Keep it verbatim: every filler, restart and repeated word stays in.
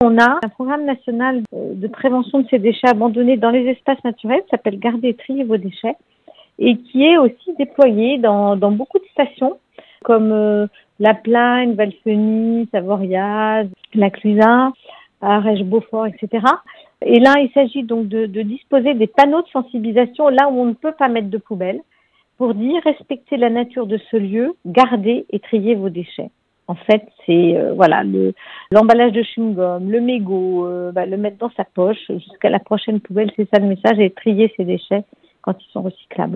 On a un programme national de prévention de ces déchets abandonnés dans les espaces naturels qui s'appelle Gardez et triez vos déchets et qui est aussi déployé dans, dans beaucoup de stations comme euh, La Plagne, Valfeny, Savoria, La Clusaz, Arèche-Beaufort, et cetera. Et là, il s'agit donc de, de disposer des panneaux de sensibilisation là où on ne peut pas mettre de poubelle pour dire respectez la nature de ce lieu, gardez et triez vos déchets. En fait, c'est euh, voilà le, l'emballage de chewing-gum, le mégot, euh, bah, le mettre dans sa poche jusqu'à la prochaine poubelle, c'est ça le message, et trier ses déchets quand ils sont recyclables.